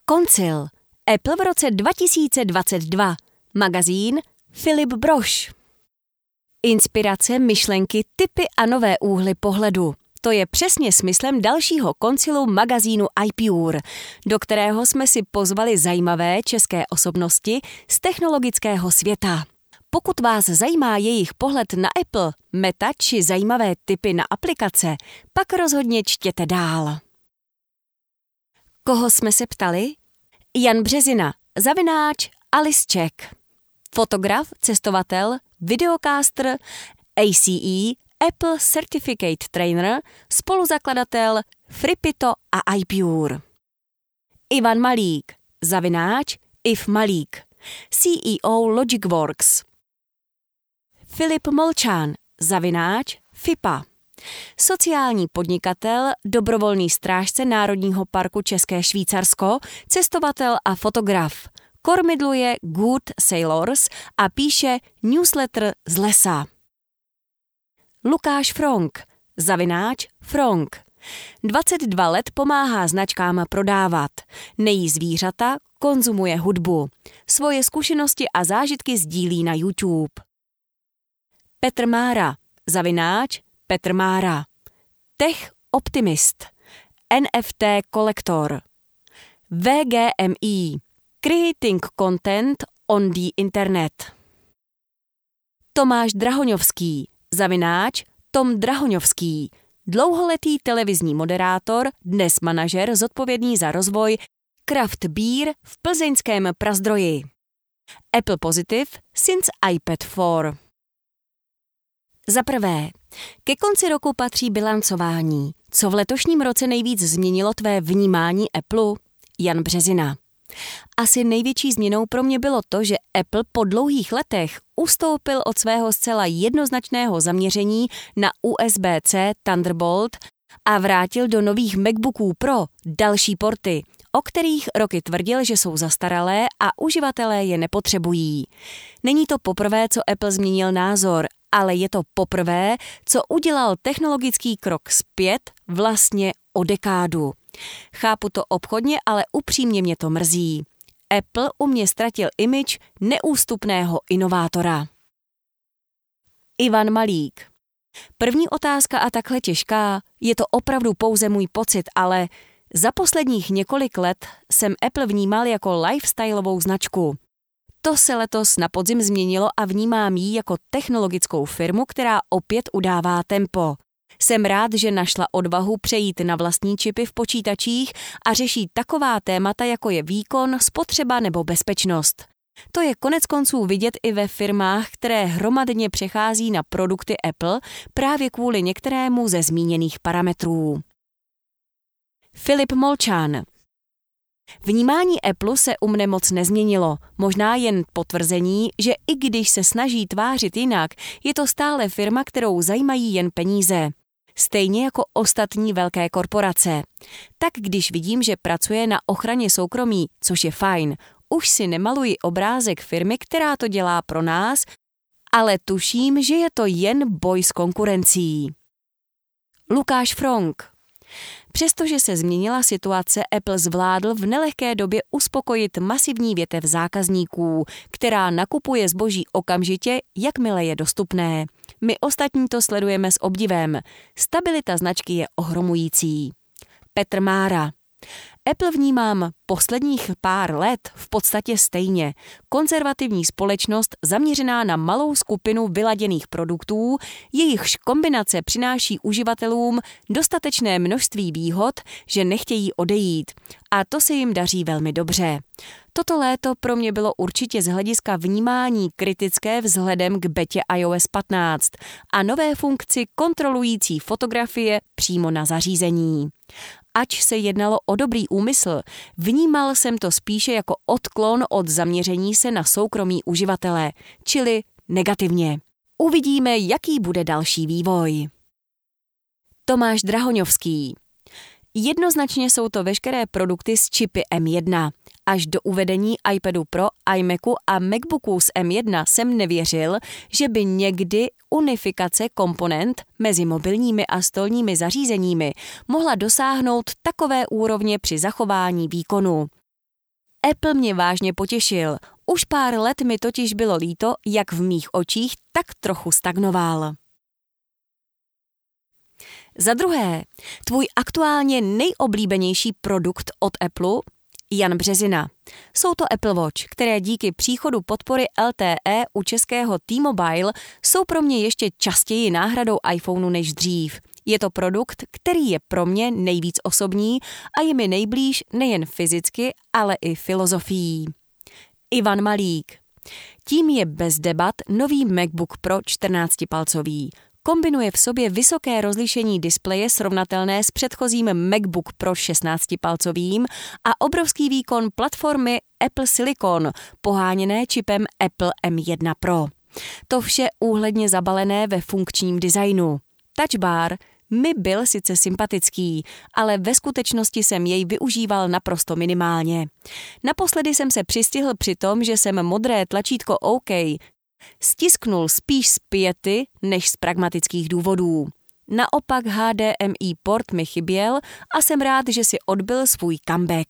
Koncil. Apple v roce 2022. Magazín Philip Broš. Inspirace, myšlenky, tipy a nové úhly pohledu. To je přesně smyslem dalšího koncilu magazínu iPure, do kterého jsme si pozvali zajímavé české osobnosti z technologického světa. Pokud vás zajímá jejich pohled na Apple, Meta či zajímavé tipy na aplikace, pak rozhodně čtěte dál. Koho jsme se ptali? Jan Březina, @ Alice Czech. Fotograf, cestovatel, videocaster, ACE, Apple Certificate Trainer, spoluzakladatel Fripito a iPure. Ivan Malík, @ Iv Malík, CEO Logicworks. Filip Molčán, _ FIPA. Sociální podnikatel, dobrovolný strážce Národního parku České Švýcarsko, cestovatel a fotograf. Kormidluje Good Sailors a píše newsletter z lesa. Lukáš Fronk, _ Fronk. 22 let pomáhá značkám prodávat. Nejí zvířata, konzumuje hudbu. Svoje zkušenosti a zážitky sdílí na YouTube. Petr Mára, _ Petr Mára. Tech optimist. NFT kolektor. VGMI. Creating content on the internet. Tomáš Drahoňovský, _ Tom Drahoňovský. Dlouholetý televizní moderátor, dnes manažer zodpovědný za rozvoj Craft Beer v plzeňském Prazdroji. Apple Positive since iPad 4. Za prvé, ke konci roku patří bilancování. Co v letošním roce nejvíc změnilo tvé vnímání Apple? Jan Březina. Asi největší změnou pro mě bylo to, že Apple po dlouhých letech ustoupil od svého zcela jednoznačného zaměření na USB-C Thunderbolt a vrátil do nových MacBooků Pro další porty, o kterých roky tvrdil, že jsou zastaralé a uživatelé je nepotřebují. Není to poprvé, co Apple změnil názor, ale je to poprvé, co udělal technologický krok zpět vlastně o dekádu. Chápu to obchodně, ale upřímně mě to mrzí. Apple u mě ztratil image neústupného inovátora. Ivan Malík. První otázka a takhle těžká, je to opravdu pouze můj pocit, ale za posledních několik let jsem Apple vnímal jako lifestyleovou značku. To se letos na podzim změnilo a vnímám ji jako technologickou firmu, která opět udává tempo. Jsem rád, že našla odvahu přejít na vlastní čipy v počítačích a řeší taková témata, jako je výkon, spotřeba nebo bezpečnost. To je koneckonců vidět i ve firmách, které hromadně přechází na produkty Apple právě kvůli některému ze zmíněných parametrů. Filip Molčán. Vnímání Apple se u mne moc nezměnilo, možná jen potvrzení, že i když se snaží tvářit jinak, je to stále firma, kterou zajímají jen peníze. Stejně jako ostatní velké korporace. Tak když vidím, že pracuje na ochraně soukromí, což je fajn, už si nemaluji obrázek firmy, která to dělá pro nás, ale tuším, že je to jen boj s konkurencí. Lukáš Fronk. Přestože se změnila situace, Apple zvládl v nelehké době uspokojit masivní větev zákazníků, která nakupuje zboží okamžitě, jakmile je dostupné. My ostatní to sledujeme s obdivem. Stabilita značky je ohromující. Petr Mára. Apple vnímám posledních pár let v podstatě stejně. Konzervativní společnost zaměřená na malou skupinu vyladěných produktů, jejichž kombinace přináší uživatelům dostatečné množství výhod, že nechtějí odejít. A to se jim daří velmi dobře. Toto léto pro mě bylo určitě z hlediska vnímání kritické vzhledem k betě iOS 15 a nové funkci kontrolující fotografie přímo na zařízení. Ač se jednalo o dobrý úmysl, vnímal jsem to spíše jako odklon od zaměření se na soukromí uživatele, čili negativně. Uvidíme, jaký bude další vývoj. Tomáš Drahoňovský. Jednoznačně jsou to veškeré produkty s čipy M1. Až do uvedení iPadu Pro, iMacu a MacBooku s M1 jsem nevěřil, že by někdy unifikace komponent mezi mobilními a stolními zařízeními mohla dosáhnout takové úrovně při zachování výkonu. Apple mě vážně potěšil. Už pár let mi totiž bylo líto, jak v mých očích tak trochu stagnoval. Za druhé, tvůj aktuálně nejoblíbenější produkt od Apple? Jan Březina. Jsou to Apple Watch, které díky příchodu podpory LTE u českého T-Mobile jsou pro mě ještě častěji náhradou iPhoneu než dřív. Je to produkt, který je pro mě nejvíc osobní a je mi nejblíž nejen fyzicky, ale i filozofií. Ivan Malík. Tím je bez debat nový MacBook Pro 14-palcový. Kombinuje v sobě vysoké rozlišení displeje srovnatelné s předchozím MacBook Pro 16-palcovým a obrovský výkon platformy Apple Silicon, poháněné čipem Apple M1 Pro. To vše úhledně zabalené ve funkčním designu. Touch bar mi byl sice sympatický, ale ve skutečnosti jsem jej využíval naprosto minimálně. Naposledy jsem se přistihl při tom, že jsem modré tlačítko OK stisknul spíš z piety než z pragmatických důvodů. Naopak HDMI port mi chyběl a jsem rád, že si odbyl svůj comeback.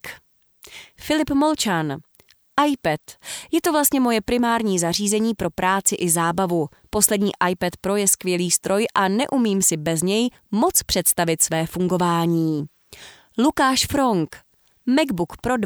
Filip Molčan. iPad. Je to vlastně moje primární zařízení pro práci i zábavu. Poslední iPad Pro je skvělý stroj a neumím si bez něj moc představit své fungování. Lukáš Fronk. MacBook Pro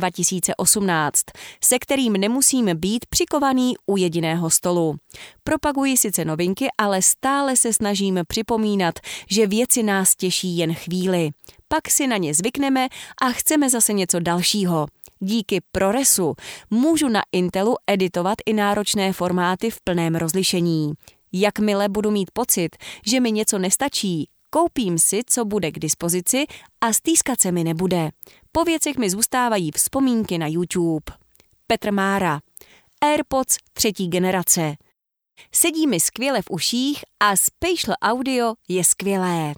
2018, se kterým nemusím být přikovaný u jediného stolu. Propaguji sice novinky, ale stále se snažím připomínat, že věci nás těší jen chvíli. Pak si na ně zvykneme a chceme zase něco dalšího. Díky ProResu můžu na Intelu editovat i náročné formáty v plném rozlišení. Jakmile budu mít pocit, že mi něco nestačí, koupím si, co bude k dispozici a stýskat se mi nebude. Po věcech mi zůstávají vzpomínky na YouTube. Petr Mára. AirPods 3. generace. Sedí mi skvěle v uších a Spatial Audio je skvělé.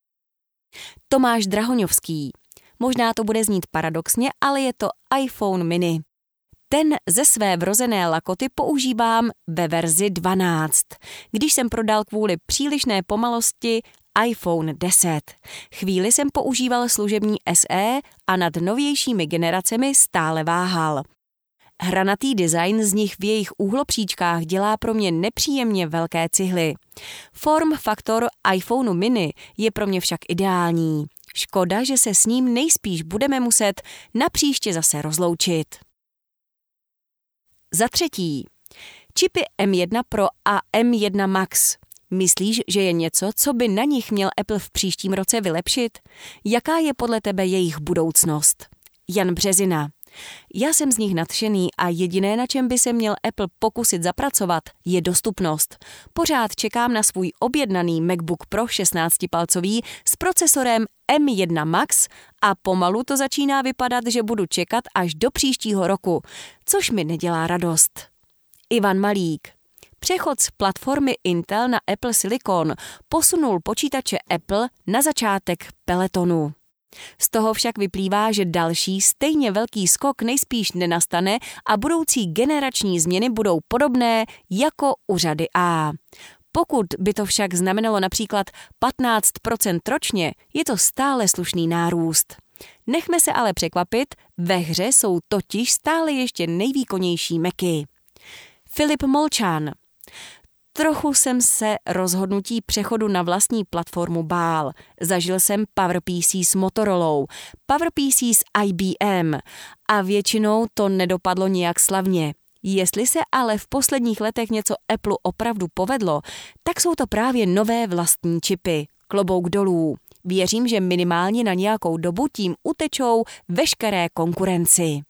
Tomáš Drahoňovský. Možná to bude znít paradoxně, ale je to iPhone mini. Ten ze své vrozené lakoty používám ve verzi 12, když jsem prodal kvůli přílišné pomalosti iPhone 10. Chvíli jsem používal služební SE a nad novějšími generacemi stále váhal. Hranatý design z nich v jejich úhlopříčkách dělá pro mě nepříjemně velké cihly. Form faktor iPhoneu mini je pro mě však ideální. Škoda, že se s ním nejspíš budeme muset napříště zase rozloučit. Za třetí. Čipy M1 Pro a M1 Max. Myslíš, že je něco, co by na nich měl Apple v příštím roce vylepšit? Jaká je podle tebe jejich budoucnost? Jan Březina. Já jsem z nich nadšený a jediné, na čem by se měl Apple pokusit zapracovat, je dostupnost. Pořád čekám na svůj objednaný MacBook Pro 16-palcový s procesorem M1 Max a pomalu to začíná vypadat, že budu čekat až do příštího roku, což mi nedělá radost. Ivan Malík. Přechod z platformy Intel na Apple Silicon posunul počítače Apple na začátek pelotonu. Z toho však vyplývá, že další stejně velký skok nejspíš nenastane a budoucí generační změny budou podobné jako u řady A. Pokud by to však znamenalo například 15% ročně, je to stále slušný nárůst. Nechme se ale překvapit, ve hře jsou totiž stále ještě nejvýkonnější Macy. Filip Molčan. Trochu jsem se rozhodnutí přechodu na vlastní platformu bál. Zažil jsem PowerPC s Motorolou, PowerPC s IBM a většinou to nedopadlo nijak slavně. Jestli se ale v posledních letech něco Apple opravdu povedlo, tak jsou to právě nové vlastní čipy. Klobouk dolů. Věřím, že minimálně na nějakou dobu tím utečou veškeré konkurenci.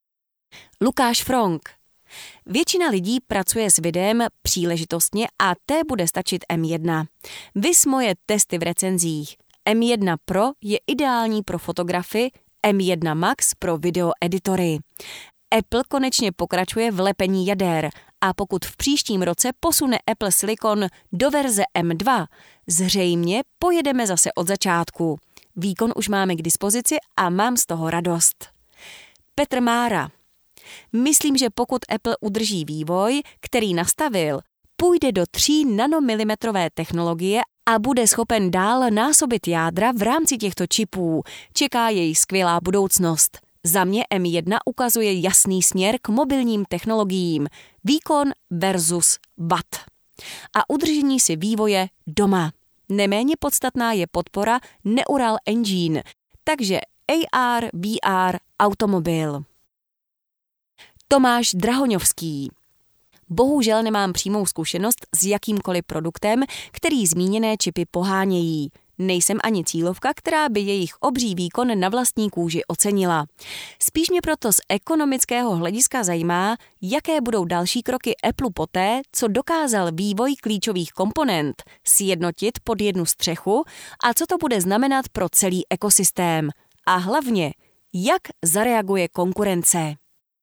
Lukáš Fronk. Většina lidí pracuje s videem příležitostně a té bude stačit M1. Viz moje testy v recenzích. M1 Pro je ideální pro fotografy, M1 Max pro videoeditory. Apple konečně pokračuje v lepení jader a pokud v příštím roce posune Apple Silicon do verze M2, zřejmě pojedeme zase od začátku. Výkon už máme k dispozici a mám z toho radost. Petr Mára. Myslím, že pokud Apple udrží vývoj, který nastavil, půjde do 3 nanomilimetrové technologie a bude schopen dál násobit jádra v rámci těchto čipů. Čeká jej skvělá budoucnost. Za mě M1 ukazuje jasný směr k mobilním technologiím. Výkon versus watt. A udržení si vývoje doma. Neméně podstatná je podpora Neural Engine, takže AR, VR, automobil. Tomáš Drahoňovský. Bohužel nemám přímou zkušenost s jakýmkoliv produktem, který zmíněné čipy pohánějí. Nejsem ani cílovka, která by jejich obří výkon na vlastní kůži ocenila. Spíš mě proto z ekonomického hlediska zajímá, jaké budou další kroky Apple poté, co dokázal vývoj klíčových komponent sjednotit pod jednu střechu a co to bude znamenat pro celý ekosystém. A hlavně, jak zareaguje konkurence.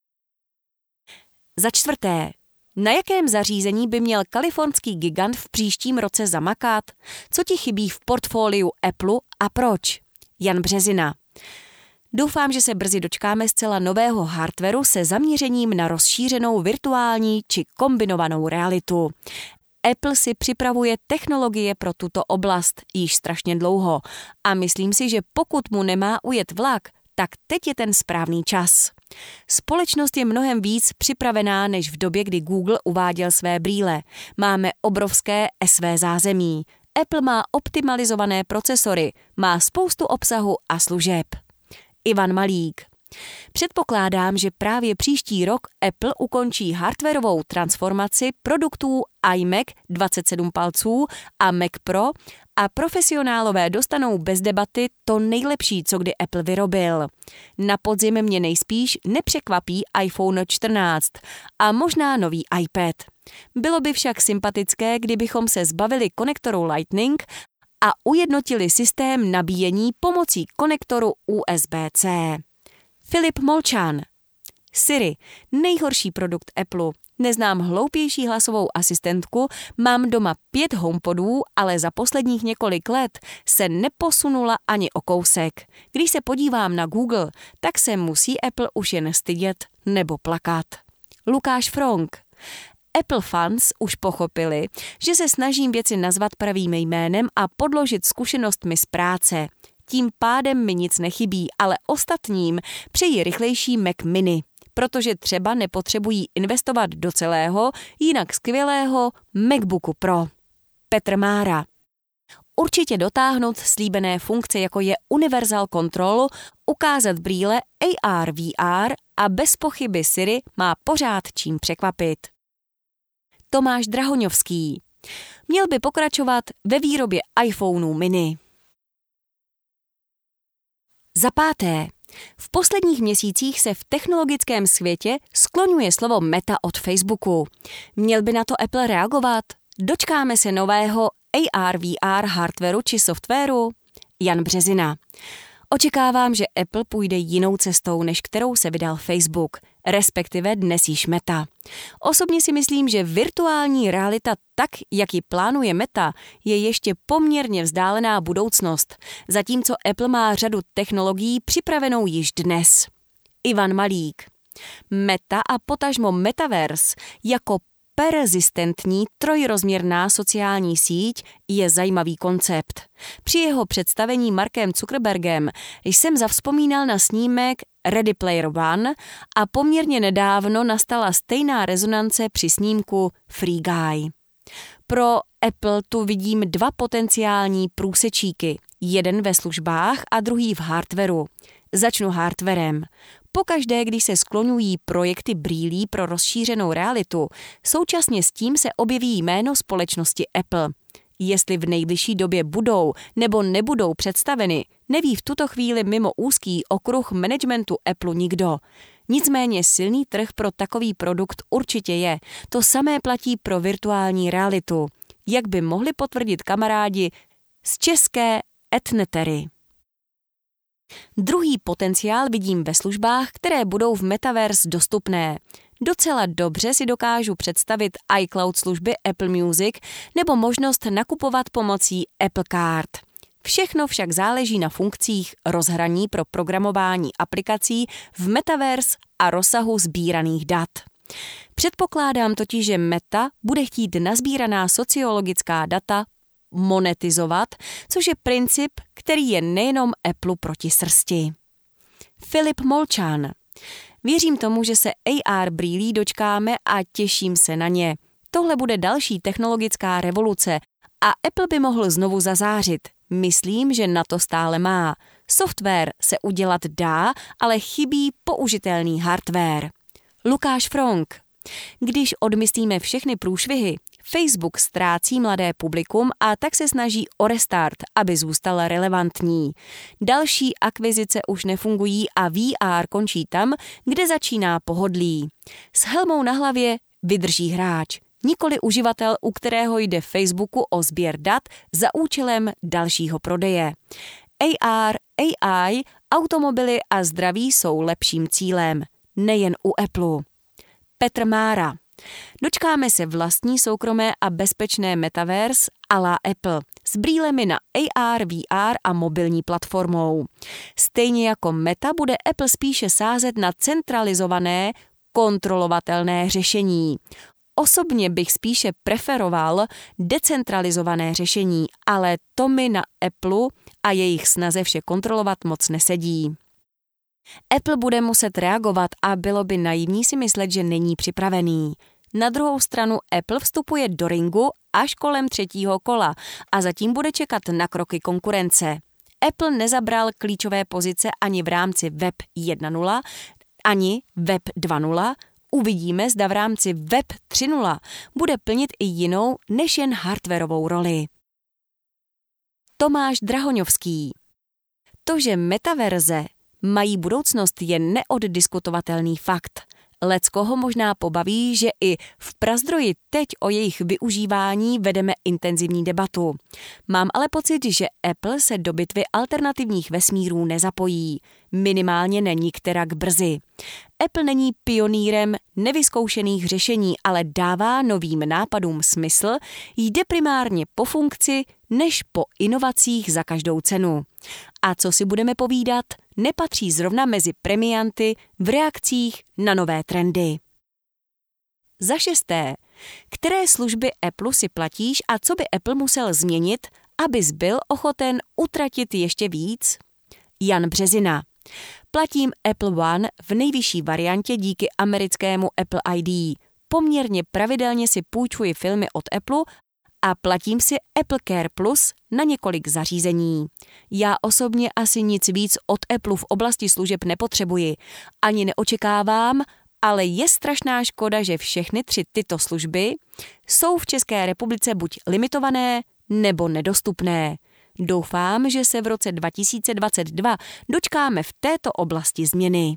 Za čtvrté. Na jakém zařízení by měl kalifornský gigant v příštím roce zamakat? Co ti chybí v portfoliu Apple a proč? Jan Březina. Doufám, že se brzy dočkáme zcela nového hardwaru se zaměřením na rozšířenou virtuální či kombinovanou realitu. Apple si připravuje technologie pro tuto oblast již strašně dlouho a myslím si, že pokud mu nemá ujet vlak, tak teď je ten správný čas. Společnost je mnohem víc připravená než v době, kdy Google uváděl své brýle. Máme obrovské SV zázemí. Apple má optimalizované procesory, má spoustu obsahu a služeb. Ivan Malík. Předpokládám, že právě příští rok Apple ukončí hardwarovou transformaci produktů iMac 27 palců a Mac Pro a profesionálové dostanou bez debaty to nejlepší, co kdy Apple vyrobil. Na podzim mě nejspíš nepřekvapí iPhone 14 a možná nový iPad. Bylo by však sympatické, kdybychom se zbavili konektoru Lightning a ujednotili systém nabíjení pomocí konektoru USB-C. Filip Molčan. Siri, nejhorší produkt Apple. Neznám hloupější hlasovou asistentku, mám doma 5 HomePodů, ale za posledních několik let se neposunula ani o kousek. Když se podívám na Google, tak se musí Apple už jen stydět nebo plakat. Lukáš Fronk. Apple fans už pochopili, že se snažím věci nazvat pravým jménem a podložit zkušenostmi z práce. Tím pádem mi nic nechybí, ale ostatním přeji rychlejší Mac Mini, protože třeba nepotřebují investovat do celého, jinak skvělého MacBooku Pro. Petr Mára. Určitě dotáhnout slíbené funkce, jako je Universal Control, ukázat brýle AR, VR a bez pochyby Siri má pořád čím překvapit. Tomáš Drahoňovský. Měl by pokračovat ve výrobě iPhoneů mini. Za páté. V posledních měsících se v technologickém světě skloňuje slovo Meta od Facebooku. Měl by na to Apple reagovat? Dočkáme se nového AR, VR hardwaru či softwaru? Jan Březina. Očekávám, že Apple půjde jinou cestou, než kterou se vydal Facebook, respektive dnes již Meta. Osobně si myslím, že virtuální realita tak, jak ji plánuje Meta, je ještě poměrně vzdálená budoucnost, zatímco Apple má řadu technologií připravenou již dnes. Ivan Malík. Meta a potažmo Metaverse jako persistentní trojrozměrná sociální síť je zajímavý koncept. Při jeho představení Markem Zuckerbergem jsem zavzpomínal na snímek Ready Player One a poměrně nedávno nastala stejná rezonance při snímku Free Guy. Pro Apple tu vidím 2 potenciální průsečíky, jeden ve službách a druhý v hardwaru. Začnu hardwarem. Pokaždé, když se skloňují projekty brýlí pro rozšířenou realitu, současně s tím se objeví jméno společnosti Apple. Jestli v nejbližší době budou nebo nebudou představeny, neví v tuto chvíli mimo úzký okruh managementu Apple nikdo. Nicméně silný trh pro takový produkt určitě je. To samé platí pro virtuální realitu. Jak by mohli potvrdit kamarádi z české Etnetery. Druhý potenciál vidím ve službách, které budou v Metaverse dostupné. Docela dobře si dokážu představit iCloud služby Apple Music nebo možnost nakupovat pomocí Apple Card. Všechno však záleží na funkcích rozhraní pro programování aplikací v Metaverse a rozsahu sbíraných dat. Předpokládám totiž, že Meta bude chtít nasbíraná sociologická data monetizovat, což je princip, který je nejenom Apple proti srsti. Filip Molčan. Věřím tomu, že se AR brýlí dočkáme a těším se na ně. Tohle bude další technologická revoluce a Apple by mohl znovu zazářit. Myslím, že na to stále má. Software se udělat dá, ale chybí použitelný hardware. Lukáš Fronk. Když odmyslíme všechny průšvihy, Facebook ztrácí mladé publikum a tak se snaží o restart, aby zůstal relevantní. Další akvizice už nefungují a VR končí tam, kde začíná pohodlí. S helmou na hlavě vydrží hráč, nikoli uživatel, u kterého jde Facebooku o sběr dat za účelem dalšího prodeje. AR, AI, automobily a zdraví jsou lepším cílem, nejen u Apple. Petr Mára. Dočkáme se vlastní soukromé a bezpečné metaverse à la Apple s brýlemi na AR, VR a mobilní platformou. Stejně jako Meta bude Apple spíše sázet na centralizované, kontrolovatelné řešení. Osobně bych spíše preferoval decentralizované řešení, ale to mi na Apple a jejich snaze vše kontrolovat moc nesedí. Apple bude muset reagovat a bylo by naivní si myslet, že není připravený. Na druhou stranu Apple vstupuje do ringu až kolem 3. kola a zatím bude čekat na kroky konkurence. Apple nezabral klíčové pozice ani v rámci Web 1.0, ani Web 2.0. Uvidíme, zda v rámci Web 3.0 bude plnit i jinou než jen hardwarovou roli. Tomáš Drahoňovský. To, že metaverze mají budoucnost, je neoddiskutovatelný fakt. Leckoho možná pobaví, že i v Prazdroji teď o jejich využívání vedeme intenzivní debatu. Mám ale pocit, že Apple se do bitvy alternativních vesmírů nezapojí. Minimálně ne nikterak brzy. Apple není pionýrem nevyzkoušených řešení, ale dává novým nápadům smysl, jde primárně po funkci, než po inovacích za každou cenu. A co si budeme povídat, nepatří zrovna mezi premianty v reakcích na nové trendy. Za 6. Které služby Apple si platíš a co by Apple musel změnit, abys byl ochoten utratit ještě víc? Jan Březina. Platím Apple One v nejvyšší variantě díky americkému Apple ID. Poměrně pravidelně si půjčuji filmy od Apple a platím si Apple Care Plus na několik zařízení. Já osobně asi nic víc od Apple v oblasti služeb nepotřebuji. Ani neočekávám, ale je strašná škoda, že všechny 3 tyto služby jsou v České republice buď limitované nebo nedostupné. Doufám, že se v roce 2022 dočkáme v této oblasti změny.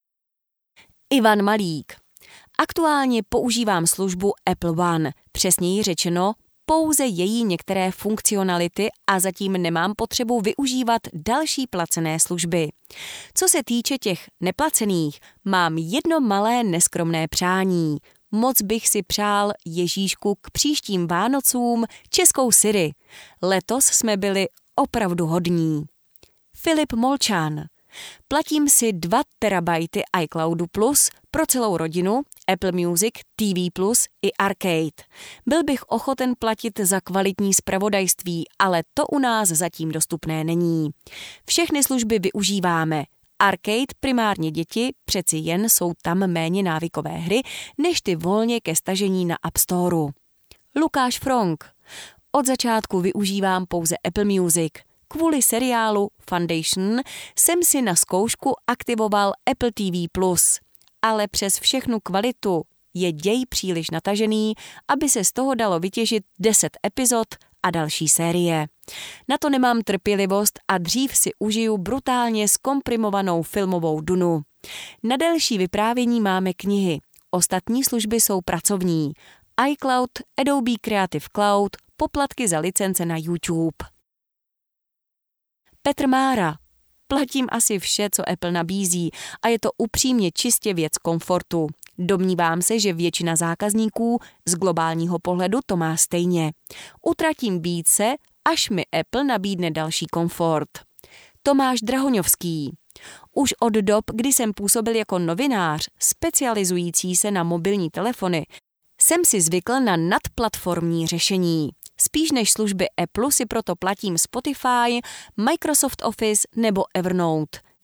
Ivan Malík. Aktuálně používám službu Apple One, přesněji řečeno pouze její některé funkcionality a zatím nemám potřebu využívat další placené služby. Co se týče těch neplacených, mám jedno malé neskromné přání. Moc bych si přál, Ježíšku, k příštím Vánocům českou Siri. Letos jsme byli opravdu hodní. Filip Molčan. Platím si 2 terabajty iCloudu Plus pro celou rodinu, Apple Music, TV Plus i Arcade. Byl bych ochoten platit za kvalitní zpravodajství, ale to u nás zatím dostupné není. Všechny služby využíváme. Arcade primárně děti, přeci jen jsou tam méně návykové hry, než ty volně ke stažení na App Storeu. Lukáš Fronk. Od začátku využívám pouze Apple Music. Kvůli seriálu Foundation jsem si na zkoušku aktivoval Apple TV+, ale přes všechnu kvalitu je děj příliš natažený, aby se z toho dalo vytěžit 10 epizod a další série. Na to nemám trpělivost a dřív si užiju brutálně zkomprimovanou filmovou dunu. Na delší vyprávění máme knihy. Ostatní služby jsou pracovní. iCloud, Adobe Creative Cloud, poplatky za licence na YouTube. Petr Mára. Platím asi vše, co Apple nabízí a je to upřímně čistě věc komfortu. Domnívám se, že většina zákazníků z globálního pohledu to má stejně. Utratím více, až mi Apple nabídne další komfort. Tomáš Drahoňovský. Už od dob, kdy jsem působil jako novinář, specializující se na mobilní telefony, jsem si zvykl na nadplatformní řešení. Spíš než služby Apple si proto platím Spotify, Microsoft Office nebo Evernote.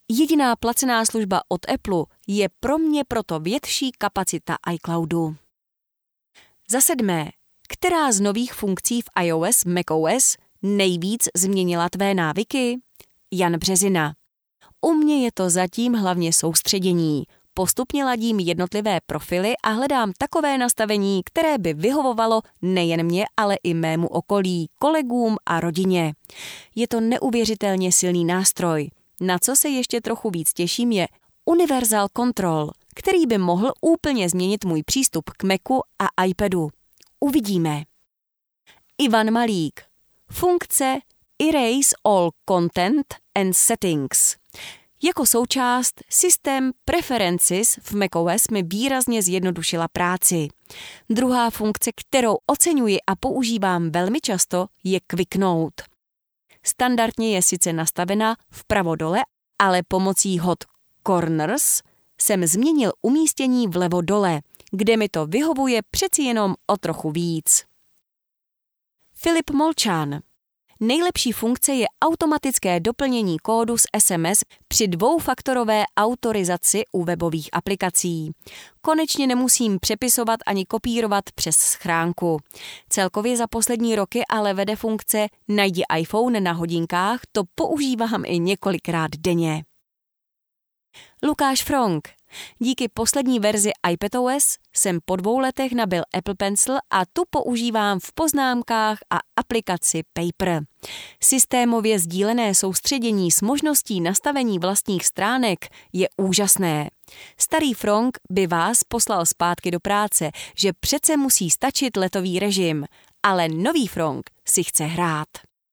Jediná placená služba od Apple je pro mě proto větší kapacita iCloudu. Za 7. Která z nových funkcí v iOS, macOS nejvíc změnila tvé návyky? Jan Březina. U mě je to zatím hlavně soustředění. Postupně ladím jednotlivé profily a hledám takové nastavení, které by vyhovovalo nejen mě, ale i mému okolí, kolegům a rodině. Je to neuvěřitelně silný nástroj. Na co se ještě trochu víc těším je Universal Control, který by mohl úplně změnit můj přístup k Macu a iPadu. Uvidíme. Ivan Malík. Funkce Erase All Content and Settings. Jako součást systém Preferences v macOS mi výrazně zjednodušila práci. Druhá funkce, kterou oceňuji a používám velmi často, je Quick Note. Standardně je sice nastavena vpravo dole, ale pomocí Hot Corners jsem změnil umístění vlevo dole, kde mi to vyhovuje přeci jenom o trochu víc. Filip Molčán. Nejlepší funkce je automatické doplnění kódu z SMS při dvoufaktorové autorizaci u webových aplikací. Konečně nemusím přepisovat ani kopírovat přes schránku. Celkově za poslední roky ale vede funkce Najdi iPhone na hodinkách, to používám i několikrát denně. Lukáš Fronk. Díky poslední verzi iPadOS jsem po 2 letech nabyl Apple Pencil a tu používám v poznámkách a aplikaci Paper. Systémově sdílené soustředění s možností nastavení vlastních stránek je úžasné. Starý Fronk by vás poslal zpátky do práce, že přece musí stačit letový režim, ale nový Fronk si chce hrát.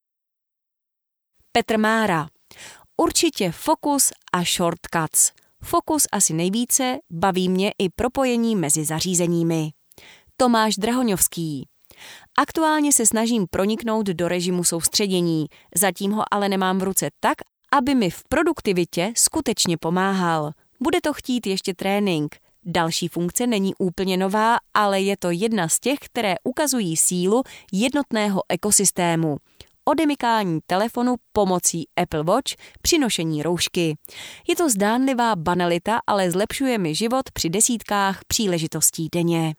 Petr Mára. Určitě Focus a Shortcuts. Focus asi nejvíce, baví mě i propojení mezi zařízeními. Tomáš Drahoňovský. Aktuálně se snažím proniknout do režimu soustředění, zatím ho ale nemám v ruce tak, aby mi v produktivitě skutečně pomáhal. Bude to chtít ještě trénink. Další funkce není úplně nová, ale je to jedna z těch, které ukazují sílu jednotného ekosystému. Odemykání telefonu pomocí Apple Watch při nošení roušky. Je to zdánlivá banalita, ale zlepšuje mi život při desítkách příležitostí denně.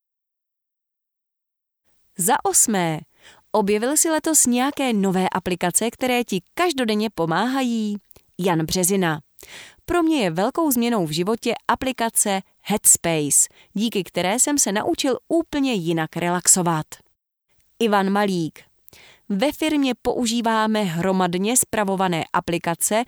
Za 8. Objevil si letos nějaké nové aplikace, které ti každodenně pomáhají? Jan Březina. Pro mě je velkou změnou v životě aplikace Headspace, díky které jsem se naučil úplně jinak relaxovat. Ivan Malík. Ve firmě používáme hromadně spravované aplikace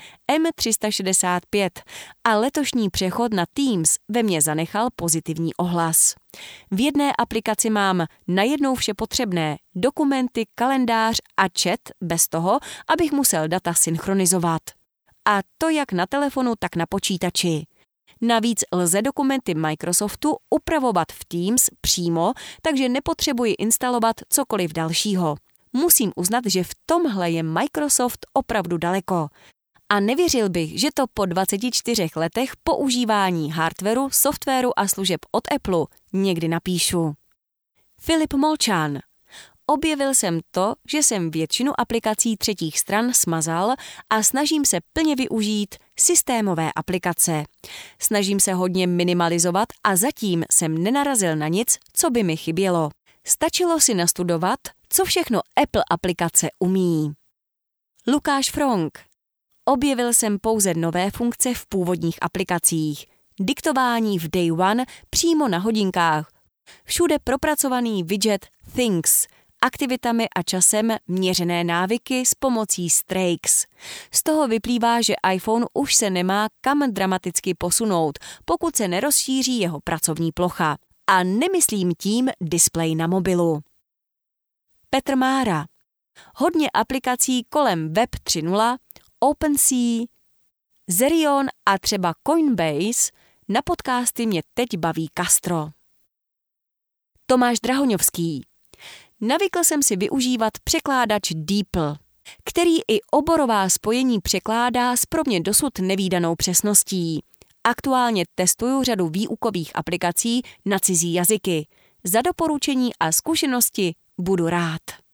M365 a letošní přechod na Teams ve mně zanechal pozitivní ohlas. V jedné aplikaci mám najednou vše potřebné, dokumenty, kalendář a chat bez toho, abych musel data synchronizovat. A to jak na telefonu, tak na počítači. Navíc lze dokumenty Microsoftu upravovat v Teams přímo, takže nepotřebuji instalovat cokoliv dalšího. Musím uznat, že v tomhle je Microsoft opravdu daleko. A nevěřil bych, že to po 24 letech používání hardwaru, softwaru a služeb od Apple někdy napíšu. Filip Molčán. Objevil jsem to, že jsem většinu aplikací třetích stran smazal a snažím se plně využít systémové aplikace. Snažím se hodně minimalizovat a zatím jsem nenarazil na nic, co by mi chybělo. Stačilo si nastudovat, co všechno Apple aplikace umí. Lukáš Fronk. Objevil jsem pouze nové funkce v původních aplikacích. Diktování v Day One přímo na hodinkách. Všude propracovaný widget Things, aktivitami a časem měřené návyky s pomocí Strix. Z toho vyplývá, že iPhone už se nemá kam dramaticky posunout, pokud se nerozšíří jeho pracovní plocha. A nemyslím tím displej na mobilu. Petr Mára. Hodně aplikací kolem Web 3.0, OpenSea, Zerion a třeba Coinbase, na podcasty mě teď baví Castro. Tomáš Drahoňovský. Navykl jsem si využívat překládač DeepL, který i oborová spojení překládá s pro mě dosud nevídanou přesností. Aktuálně testuju řadu výukových aplikací na cizí jazyky. Za doporučení a zkušenosti budu rád.